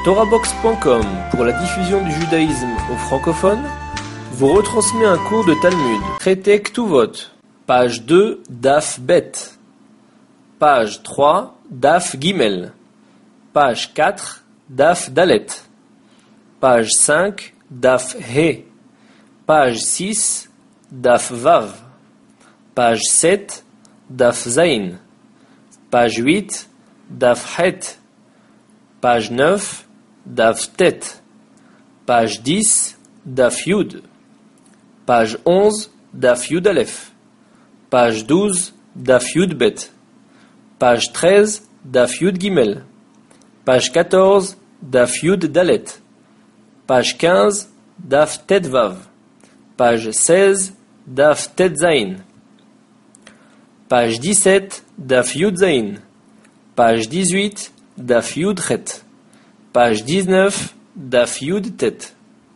TorahBox.com, pour la diffusion du judaïsme aux francophones, vous retransmet un cours de Talmud, traité Ktuvot, page 2, Daf Bet, page 3, Daf Gimel, page 4, Daf Dalet, page 5, Daf He, page 6, Daf Vav, page 7, Daf Zain, page 8, Daf Het, page 9, Daf Tet, page 10, Daf Yud, page 11, Daf Yud Aleph, page 12, Daf Yud Bet, page 13, Daf Yud Gimel, page 14, Daf Yud Dalet, page 15, Daf Tet Vav, page 16, Daf Tet Zain, page 17, Daf Yud Zain, page 18, Daf Yud Chet, page 19, Daf Yud Tet.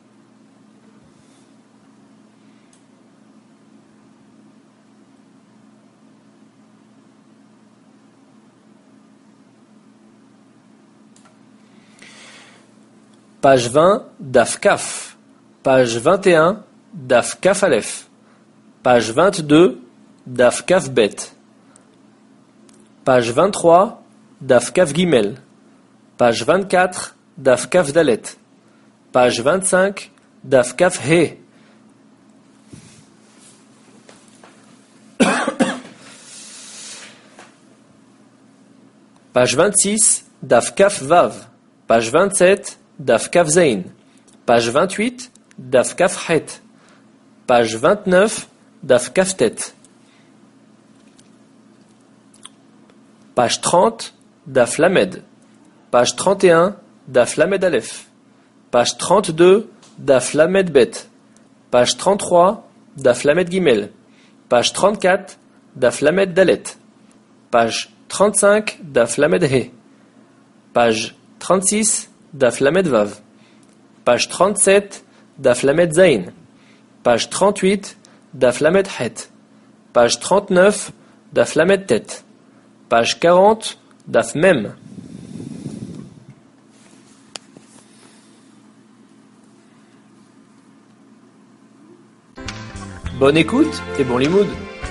Page 20, Daf Kaf, page 21, Daf Kaf Aleph, page 22, Daf Kaf Bet, page 23, Daf Kaf Gimel, page 24, Daf Kaf Dalet, page 25, Daf Kaf He, page 26, Daf Kaf Vav, page 27, Daf Kaf Zain, page 28, Daf Kaf Het, page 29, Daf Kaf Tet, page 30, Daf Lamed, page 31, Daf Lamed Aleph, page 32, Daf Lamed Bet, page 33, Daf Lamed Gimel, page 34, Daf Lamed Dalet, page 35, Daf Lamed He, page 36, Daf Lamed Vav, page 37, Daf Lamed Zain, page 38, Daf Lamed Het, page 39, Daf Lamed Tet, page 40, Daf Mem. Bonne écoute et bon limoud.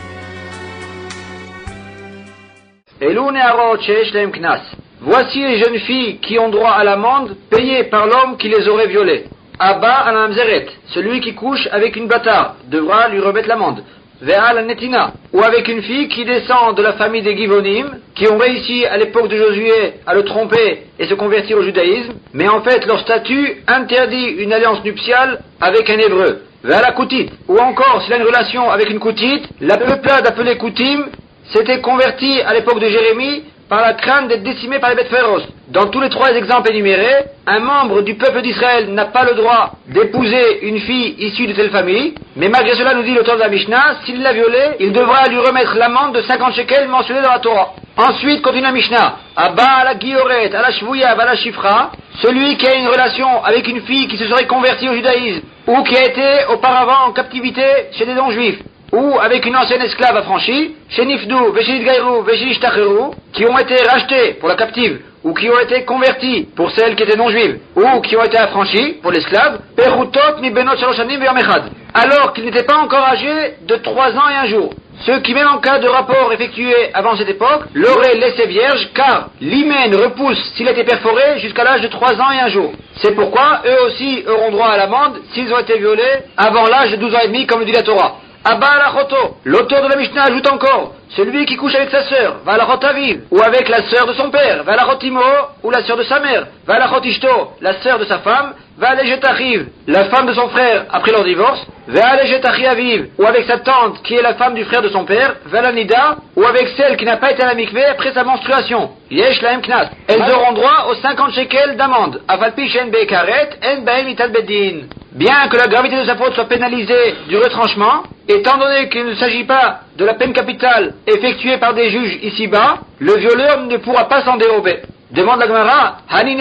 Elou ne'arot sheyesh lehem knas. Voici les jeunes filles qui ont droit à l'amende payée par l'homme qui les aurait violées. Abba al-Mamzeret, celui qui couche avec une bâtarde, devra lui remettre l'amende. Ve'al al-Netina, ou avec une fille qui descend de la famille des Givonim, qui ont réussi à l'époque de Josué à le tromper et se convertir au judaïsme, mais en fait leur statut interdit une alliance nuptiale avec un hébreu. Ve'al al-Koutit, ou encore s'il a une relation avec une Koutite, la peuplade appelée Koutim s'était convertie à l'époque de Jérémie par la crainte d'être décimé par les bêtes féroces. Dans tous les trois exemples énumérés, un membre du peuple d'Israël n'a pas le droit d'épouser une fille issue de telle famille, mais malgré cela, nous dit l'auteur de la Mishnah, s'il l'a violée, il devra lui remettre l'amende de 50 shekels mentionnée dans la Torah. Ensuite, continue la Mishnah, Abba à la Gioret, à la Shvouya, à la Shifra, celui qui a une relation avec une fille qui se serait convertie au judaïsme, ou qui a été auparavant en captivité chez des non-juifs, ou avec une ancienne esclave affranchie, chez Nifdou, Veshinit Gairou, Veshinit Tacherou, qui ont été rachetés pour la captive, ou qui ont été convertis pour celles qui étaient non-juives, ou qui ont été affranchis pour l'esclave, Perutot mi benot shaloshanim ve'yom echad, alors qu'ils n'étaient pas encore âgés de 3 ans et 1 jour. Ceux qui, même en cas de rapport effectué avant cette époque, l'auraient laissé vierge, car l'hymen repousse s'il a été perforé jusqu'à l'âge de 3 ans et 1 jour. C'est pourquoi eux aussi auront droit à l'amende s'ils ont été violés avant l'âge de 12 ans et demi, comme le dit la Torah. Abba al-Achoto, l'auteur de la Mishnah ajoute encore, celui qui couche avec sa sœur, va al-Achot Aviv, ou avec la sœur de son père, va al-Achot Imo, ou la sœur de sa mère, va al-Achot Ishto, la sœur de sa femme, va al-Ejet Achiv, la femme de son frère après leur divorce, va al-Ejet Achi Aviv, ou avec sa tante qui est la femme du frère de son père, va al-Nida, ou avec celle qui n'a pas été à la mikveh après sa menstruation. Yesh lahem knas. Elles auront droit aux 50 shekels d'amende. Afalpi shen be'karet, en bahem ital bedin. Bien que la gravité de sa faute soit pénalisée du retranchement, étant donné qu'il ne s'agit pas de la peine capitale effectuée par des juges ici-bas, le violeur ne pourra pas s'en dérober. Demande la Gemara,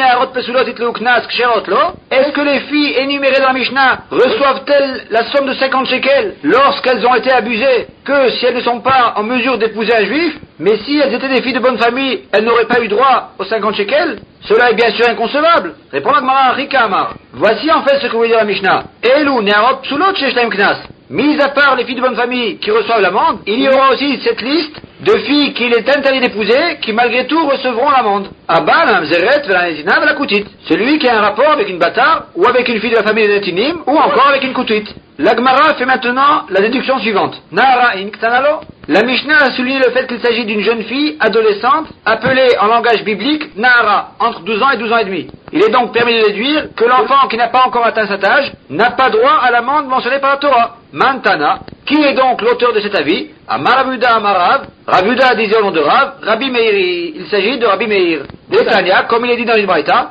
est-ce que les filles énumérées dans la Mishnah reçoivent-elles la somme de 50 shekels lorsqu'elles ont été abusées que si elles ne sont pas en mesure d'épouser un juif? Mais si elles étaient des filles de bonne famille, elles n'auraient pas eu droit aux 50 shekels? Cela est bien sûr inconcevable. Répond la Gemara, Rika Amar. Voici en fait ce que vous dire la Mishnah. Elu ne'arot psulot sheshleim knas. Mis à part les filles de bonne famille qui reçoivent l'amende, il y aura aussi cette liste de filles qu'il est interdit d'épouser, qui malgré tout recevront l'amende. Abba, la mamzeret, la nezina, la koutit. Celui qui a un rapport avec une bâtard, ou avec une fille de la famille de Netinim, ou encore avec une koutit. La Gemara fait maintenant la déduction suivante. Nahara in ktanalo. La Mishnah a souligné le fait qu'il s'agit d'une jeune fille adolescente, appelée en langage biblique Nahara, entre 12 ans et 12 ans et demi. Il est donc permis de déduire que l'enfant qui n'a pas encore atteint cet âge n'a pas droit à l'amende mentionnée par la Torah. Mantana. Qui est donc l'auteur de cet avis? Amar Ravuda Amarav. Ravuda disait au nom de Rav, Rabbi Meir. Il s'agit de Rabbi Meir. Détania, comme il est dit dans une braïta,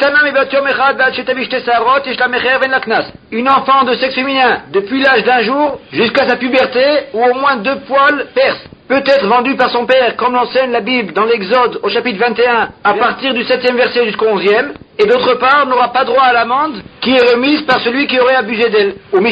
une enfant de sexe féminin, depuis l'âge d'un jour jusqu'à sa puberté, ou au moins 2 poils perses, peut être vendue par son père, comme l'enseigne la Bible dans l'Exode au chapitre 21, à partir du 7e verset jusqu'au 11e, et d'autre part n'aura pas droit à l'amende qui est remise par celui qui aurait abusé d'elle.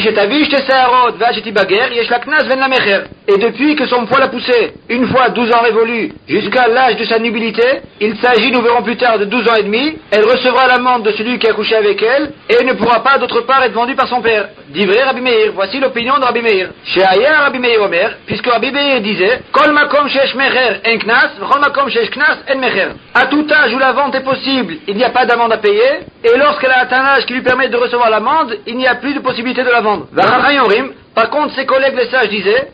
Et depuis que son poil a poussé, une fois 12 ans révolus, jusqu'à l'âge de sa nubilité, il s'agit, nous verrons plus tard, de 12 ans et demi, elle recevra l'amende de celui qui a couché avec elle, et ne pourra pas d'autre part être vendue par son père. Dit vrai Rabbi Meir, voici l'opinion de Rabbi Meir. Sheaya Rabbi Meir Omer, puisque Rabbi Meir disait, Kol makom shesh mecher en knas, v'chol makom shesh knas en mecher. À tout âge où la vente est possible, il n'y a pas d'amende à payer, et lorsqu'elle a atteint un âge qui lui permet de recevoir l'amende, il n'y a plus de possibilité de la vendre. Par contre, ses collègues les sages disaient,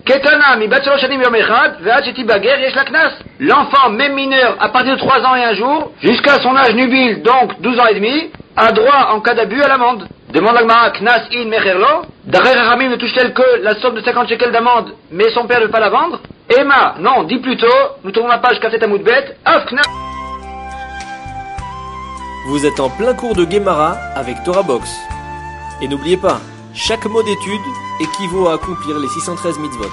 l'enfant, même mineur, à partir de 3 ans et un jour, jusqu'à son âge nubile, donc 12 ans et demi, a droit, en cas d'abus, à l'amende. Demande la Gemara, Knas in mecherlo. D'après Rahamim ne touche-t-elle que la somme de 50 shekels d'amende, mais son père ne veut pas la vendre? Emma, non, dis plutôt, nous tournons la page Kafet Amoudbet, Af Knas. Vous êtes en plein cours de Gemara avec Torah Box. Et n'oubliez pas, chaque mot d'étude équivaut à accomplir les 613 mitzvot.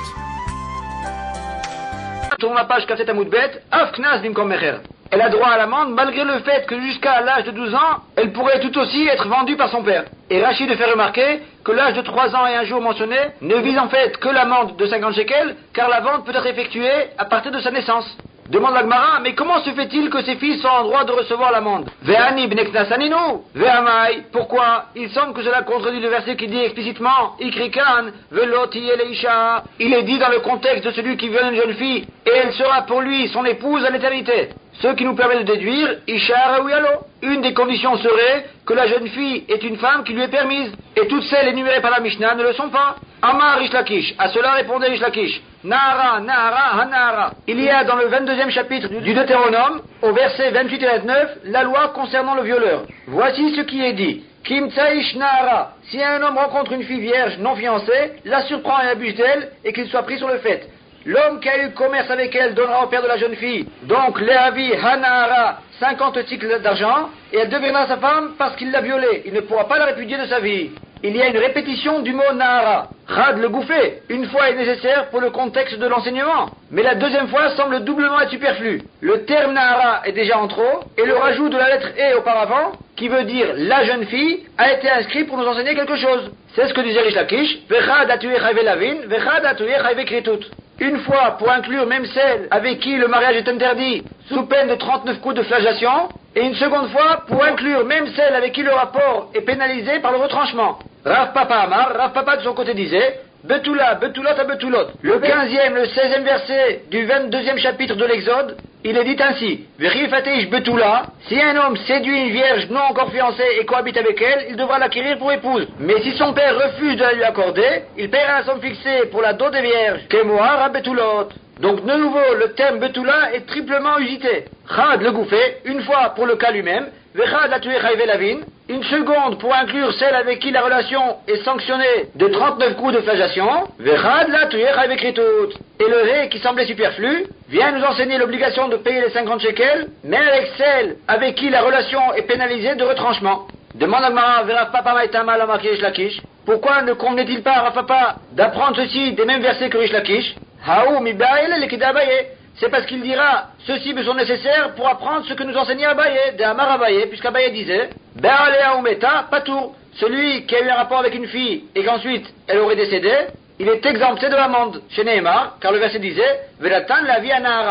Tourne la page Kafet Amoudbet, Af Knas bimkom mecher. Elle a droit à l'amende malgré le fait que jusqu'à l'âge de 12 ans, elle pourrait tout aussi être vendue par son père. Et Rachid fait remarquer que l'âge de 3 ans et un jour mentionné ne vise en fait que l'amende de 50 shekels, car la vente peut être effectuée à partir de sa naissance. Demande la Gemara, mais comment se fait-il que ces filles sont en droit de recevoir l'amende? Ve'ani bneknasaninu, ve'amai. Pourquoi? Il semble que cela contredit le verset qui dit explicitement, ikrikan, veloti eleisha. Il est dit dans le contexte de celui qui viole une jeune fille, et elle sera pour lui son épouse à l'éternité. Ce qui nous permet de déduire, Isha Raouyalo. Une des conditions serait que la jeune fille est une femme qui lui est permise. Et toutes celles énumérées par la Mishnah ne le sont pas. Amar Rish Lakish. À cela répondait Rish Lakish. Nahara, Nahara, Hanahara. Il y a dans le 22e chapitre du Deutéronome, au verset 28 et 29, la loi concernant le violeur. Voici ce qui est dit. Kim Tsaïsh Nahara. Si un homme rencontre une fille vierge non fiancée, la surprend et abuse d'elle, et qu'il soit pris sur le fait. L'homme qui a eu commerce avec elle donnera au père de la jeune fille, donc Léavi Hanahara, 50 cycles d'argent, et elle deviendra sa femme parce qu'il l'a violée. Il ne pourra pas la répudier de sa vie. Il y a une répétition du mot Nahara. Rad le gouffé, une fois est nécessaire pour le contexte de l'enseignement, mais la deuxième fois semble doublement être superflu. Le terme Nahara est déjà en trop, et le rajout de la lettre E auparavant, qui veut dire la jeune fille, a été inscrit pour nous enseigner quelque chose. C'est ce que disait Rish Lakish, Vechad atuye chayve lavin, vechad atuye chayve kritut. Une fois pour inclure même celle avec qui le mariage est interdit, sous peine de 39 coups de flagellation, et une seconde fois pour inclure même celle avec qui le rapport est pénalisé par le retranchement. Rav Papa Amar, Rav Papa de son côté disait, Betula, Betulot à Betulot. Le 15e, le 16e verset du 22e chapitre de l'Exode, il est dit ainsi, Verifateish Betula, si un homme séduit une vierge non encore fiancée et cohabite avec elle, il devra l'acquérir pour épouse. Mais si son père refuse de la lui accorder, il paiera la somme fixée pour la dot des vierges, Kemoar à Betulot. Donc de nouveau, le terme Betula est triplement usité. Chad le gouffé, une fois pour le cas lui-même, Vechad la tué chayve lavin, une seconde pour inclure celle avec qui la relation est sanctionnée de 39 coups de flagellation, Vechad la tué chayve kritut. Et le ré qui semblait superflu vient nous enseigner l'obligation de payer les 50 shekels, mais avec celle avec qui la relation est pénalisée de retranchement. Demande à Gmara, Rav Papa Maïtama la marqué Rish Lakish. Pourquoi ne convenait-il pas à Rav Papa d'apprendre ceci des mêmes versets que Rish Lakish? Haou mi ba'el lekida Abaye. C'est parce qu'il dira, ceci me sont nécessaires pour apprendre ce que nous enseignait Abaye, de Amar Abaye, puisqu'Abaye disait, Ba'ale Aoumeta, Patour. Celui qui a eu un rapport avec une fille et qu'ensuite elle aurait décédé, il est exempté de l'amende. Chez Nehemar, car le verset disait, Velatan la vie à Nahara.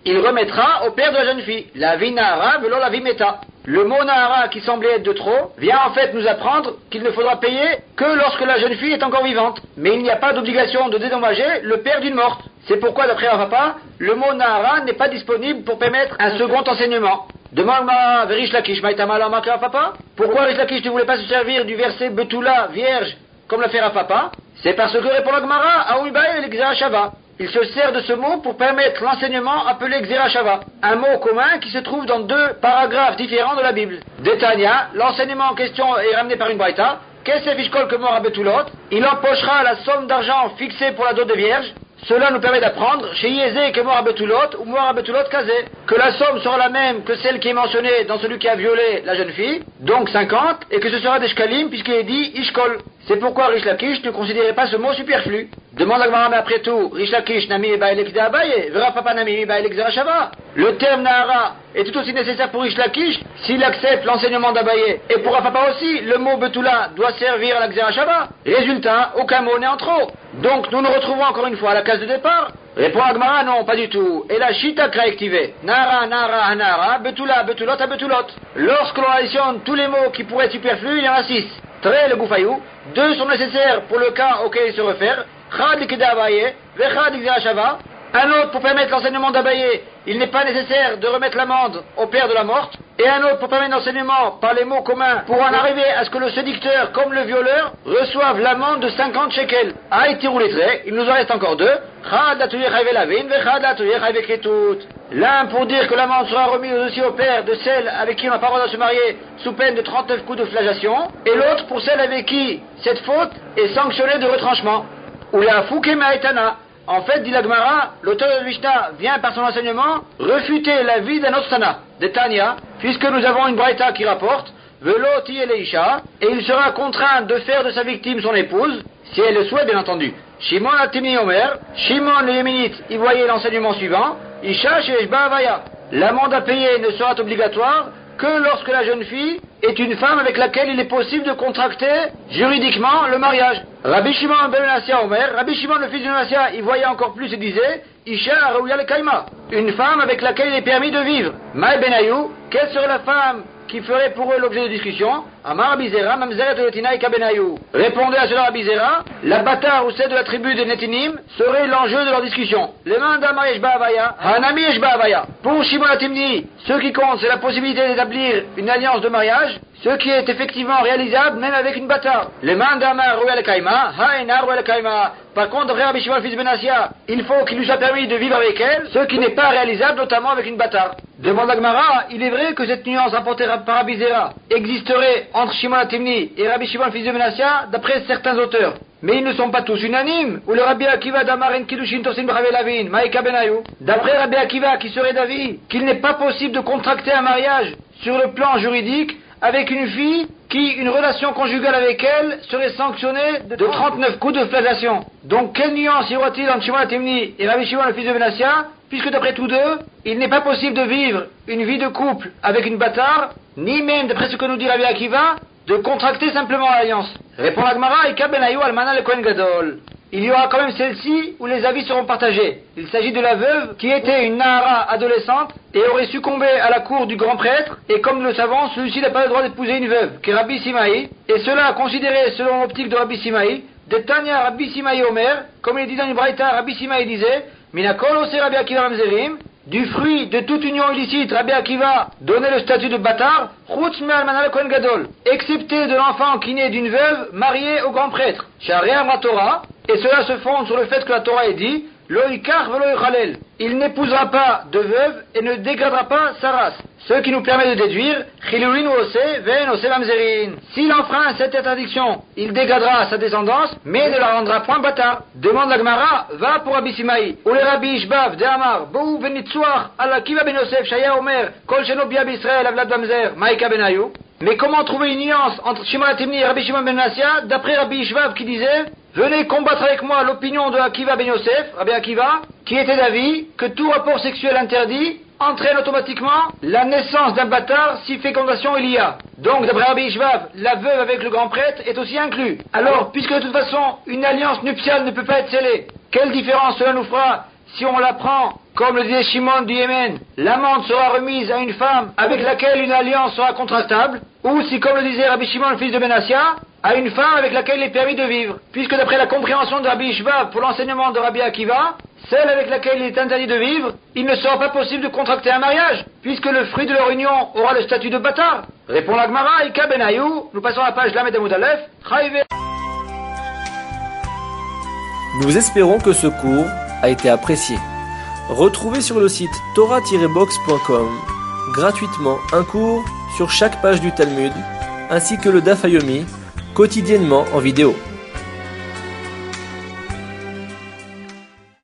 il remettra au père de la jeune fille. La vie Nahara velo la vie Meta. Le mot Nahara qui semblait être de trop vient en fait nous apprendre qu'il ne faudra payer que lorsque la jeune fille est encore vivante. Mais il n'y a pas d'obligation de dédommager le père d'une morte. C'est pourquoi d'après Rav, le mot Nahara n'est pas disponible pour permettre un second enseignement. Demande-moi Rish Lakish, Papa. Pourquoi Rish Lakish ne voulait pas se servir du verset Betula, vierge, comme l'a fait Rav? C'est parce que, répond la Gemara, Aouibaï et l'Exerashava. Il se sert de ce mot pour permettre l'enseignement appelé Xerashava, un mot commun qui se trouve dans 2 paragraphes différents de la Bible. Détania, l'enseignement en question est ramené par une braïta. Qu'est-ce que mort à Betulot? Il empochera la somme d'argent fixée pour la dot de vierge. Cela nous permet d'apprendre chez Yézé que mort à Betulot ou mort à Betulot Kazé, que la somme sera la même que celle qui est mentionnée dans celui qui a violé la jeune fille, donc 50, et que ce sera des shkalim puisqu'il est dit Ishkol. C'est pourquoi Rish Lakish ne considérait pas ce mot superflu. Demande à Gemara, mais après tout, Rish Lakish nami eba elekda abaye, vera papa nami eba elekzerashava. Le terme Nahara est tout aussi nécessaire pour Rish Lakish s'il accepte l'enseignement d'Abaye. Et pour Papa aussi, le mot Betula doit servir à la Xerashava. Résultat, aucun mot n'est en trop. Donc nous nous retrouvons encore une fois à la case de départ. Répond Agmara, non, pas du tout. Et la Shita activée. Nara, Nara, Nara, Betula, Betulot, à Betulot. Lorsque l'on additionne tous les mots qui pourraient être superflus, il y en a 6. Très le Goufayou. 2 sont nécessaires pour le cas auquel il se réfère. Chad Likeda Abaye, Vechad Xerashava. Un autre pour permettre l'enseignement d'Abaye, il n'est pas nécessaire de remettre l'amende au père de la morte. Et un autre pour permettre l'enseignement par les mots communs pour en arriver à ce que le séducteur comme le violeur reçoivent l'amende de 50 shekels. Ah, il roule les traits, il nous en reste encore 2. L'un pour dire que l'amende sera remise aussi au père de celle avec qui on n'a pas le droit de se marier sous peine de 39 coups de flagellation. Et l'autre pour celle avec qui cette faute est sanctionnée de retranchement. Ou la fouke maïtana. En fait, dit la Gemara, l'auteur de Mishnah vient par son enseignement refuter la vie d'un autre Tana, de Tanya, puisque nous avons une braïta qui rapporte Veloti Eleisha, et il sera contraint de faire de sa victime son épouse, si elle le souhaite bien entendu. Shimon Atimi Omer, Shimon le Yéménite y voyait l'enseignement suivant, Isha Sheshba Avaya. L'amende à payer ne sera obligatoire que lorsque la jeune fille est une femme avec laquelle il est possible de contracter juridiquement le mariage. Rabbi Shimon ben Menassia Omer, Rabbi Shimon le fils de Menassia, il voyait encore plus et disait Isha Arouya le Kaima, une femme avec laquelle il est permis de vivre. Maï Benayou, quelle serait la femme qui ferait pour eux l'objet de discussion? Amar Abizera, Mamzeret Letina et Kabenayou. Répondez à cela Abizera, la bâtard ou celle de la tribu des Netinim serait l'enjeu de leur discussion. Les mains d'Amar Yeshba Avaya, Hanami Yeshba Avaya. Pour Shimon Atimni, ce qui compte c'est la possibilité d'établir une alliance de mariage, ce qui est effectivement réalisable même avec une bâtard. Les mains d'Amar Rouel Kaima, Haïna Rouel Kaima. Par contre, Rabbi Shimon le fils de Benassia, il faut qu'il lui soit permis de vivre avec elle, ce qui n'est pas réalisable notamment avec une bâtard. Demande la Gemara, il est vrai que cette nuance apportée par Abizera existerait entre Shimon Atimni et Rabbi Shimon le fils de Benassia d'après certains auteurs. Mais ils ne sont pas tous unanimes. Ou le Rabbi Akiva d'Amar en Kiddushin Tosin Bravelavin, Maïka Benayou. D'après Rabbi Akiva qui serait d'avis qu'il n'est pas possible de contracter un mariage sur le plan juridique avec une fille qui, une relation conjugale avec elle, serait sanctionnée de 39 coups de flagellation. Donc, quelle nuance y aura-t-il entre Shimon Atimni et Rabbi Shimon le fils de Benassia, puisque d'après tous deux, il n'est pas possible de vivre une vie de couple avec une bâtard, ni même, d'après ce que nous dit Rabbi Akiva, de contracter simplement l'alliance. Répond la Gemara, Ika Benayou Almana le Kohen Gadol. Il y aura quand même celle-ci où les avis seront partagés. Il s'agit de la veuve qui était une Nahara adolescente et aurait succombé à la cour du grand prêtre, et comme nous le savons, celui-ci n'a pas le droit d'épouser une veuve, qui est Rabbi Simaï, et cela a considéré selon l'optique de Rabbi Simaï, de Tanya Rabbi Simaï Omer, comme il est dit dans une braïta, Rabbi Simaï disait, Minakol ose Rabbi Akiva Mamzerim, du fruit de toute union illicite, Rabbi Akiva donnait le statut de bâtard, Chutz me almana le Kohen Gadol, excepté de l'enfant qui naît d'une veuve mariée au grand prêtre, Sharia Torah, et cela se fonde sur le fait que la Torah est dit, Lo ikar velo yichalel, il n'épousera pas de veuve et ne dégradera pas sa race. Ce qui nous permet de déduire, Chilulin ou ose, ven ose mamzerin. S'il enfreint cette interdiction, il dégradera sa descendance, mais ne la rendra point bâtard. Demande la Gemara, va pour Rabbi Simaï, ou le Rabbi Ishbav, de Amar, Bou venitsuach, Allah kiva ben Yosef, Shaya Omer, Kol sheno bia b'Israël, avlad bamzer, Maïka benayou. Mais comment trouver une nuance entre Shimon Atimni et Rabbi Shimon ben Menassia, d'après Rabbi Ishbav qui disait, venez combattre avec moi l'opinion de Akiva ben Yosef, Rabbi Akiva, qui était d'avis que tout rapport sexuel interdit entraîne automatiquement la naissance d'un bâtard si fécondation il y a. Donc, d'après Rabbi Ishvav, la veuve avec le grand prêtre est aussi inclus. Alors, puisque de toute façon, une alliance nuptiale ne peut pas être scellée, quelle différence cela nous fera si on la prend comme le disait Shimon du Yémen, l'amende sera remise à une femme avec laquelle une alliance sera contractable, ou si, comme le disait Rabbi Shimon, le fils de Benassia, à une femme avec laquelle il est permis de vivre. Puisque d'après la compréhension de Rabbi Ishva pour l'enseignement de Rabbi Akiva, celle avec laquelle il est interdit de vivre, il ne sera pas possible de contracter un mariage, puisque le fruit de leur union aura le statut de bâtard. Répond la Gemara, Ika Benayou, nous passons à la page Lamed Amoud Aleph, Chaïve. Nous espérons que ce cours a été apprécié. Retrouvez sur le site torah-box.com gratuitement un cours sur chaque page du Talmud, ainsi que le Daf Yomi, quotidiennement en vidéo.